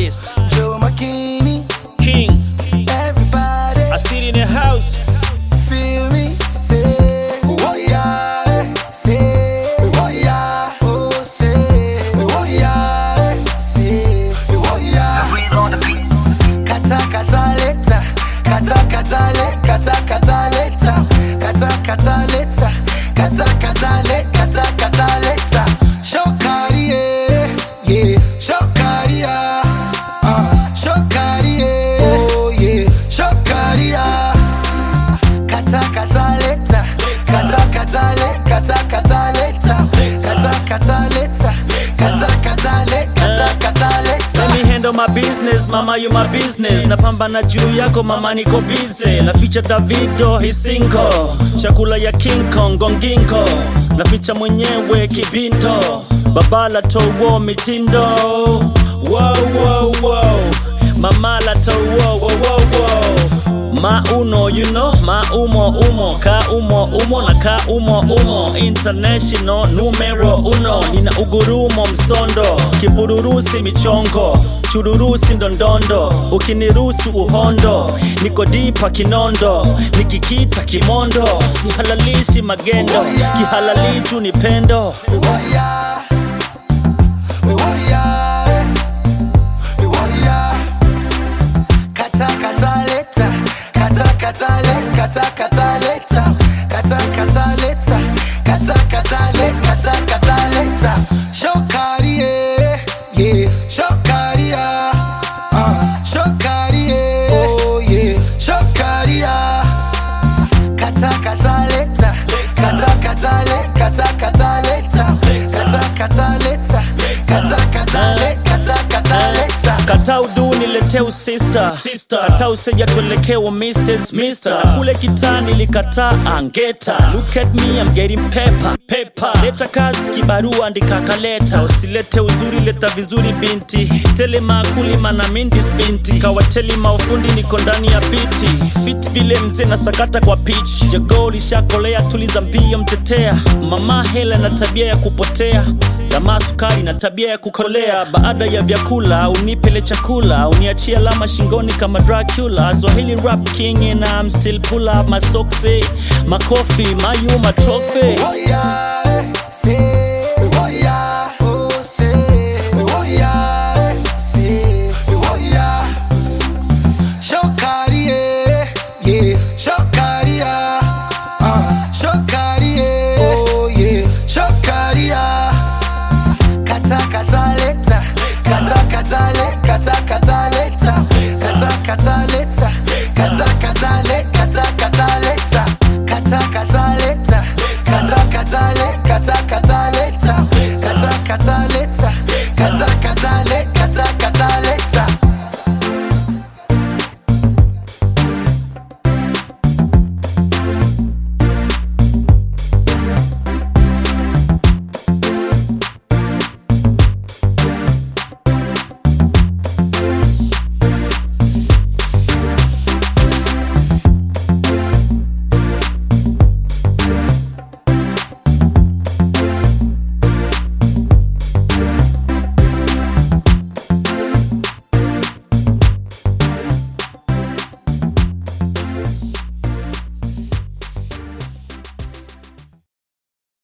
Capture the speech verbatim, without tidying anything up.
baddest. Joe McKinney, King. everybody. I sit in the house. Feel me, say, oh yeah, say, oh yeah, oh say, oh yeah, say, oh yeah. Kata kata leta, kata kata le, kata kata leta, kata kata leta, kata kata le, kata kata leta. Shokari yeah, yeah, shokari yeah, ah, shokari yeah, oh yeah, shokari yeah. Kata kata leta, kata kata le, kata kata leta, kata kata leta, kata kata le, kata kata leta. Let me handle my business, mama you my business. Napambana juu yako mama niko busy. Naficha Davido hisinko, chakula ya King Kong gonginko. Naficha mwenyewe kibinto, babala towo mitindo. Wow wow wow, mama la towo wow wow wow. Ma uno, you know, ma umo umo, ka umo umo na ka umo umo. International numero uno, nina ugurumo msondo, kibururusi michongo, chururusi ndondondo, ukinirusu uhondo, niko dipa kinondo, nikikita kimondo, sihalalishi magendo, kihalalichu ni pendo. Kata le, kata kata leta, kata kata leta, kata kata le, kata kata leta. Shokari yeah, yeah, shokari yeah, ah, shokari yeah, oh yeah, shokari yeah. Kata kata leta, kata kata le, kata kata leta, kata kata leta, kata kata le, kata kata leta. Kata udu nileteu sister, sister. Kata useja tuelekeo missus Mister Kule kitani likata angeta. Look at me, I'm getting pepper, pepper. Leta kazi kibarua andika kaleta. Usilete uzuri leta vizuri binti. Tele makuli mana mindis binti. Kawateli maufundi niko ndani ya biti. Fit vile mze na sakata kwa pitch. Jagoli shakolea tuliza mbio mtetea. Mama hela na tabia ya kupotea. Dama sukari na tabia ya kukolea. Baada ya vyakula unipele chakula, uniachia lama shingoni kama Dracula. Swahili rap king and I'm still pull up my socks, my coffee, my you, my trophy. Oh yeah, say, oh yeah, oh say, oh yeah, say, oh yeah. Shokari yeah, yeah, shokari yeah, ah, shokari yeah, oh yeah, shokari yeah. Kata kata leta, kata kata le, kata kata leta, kata kata leta, kata kata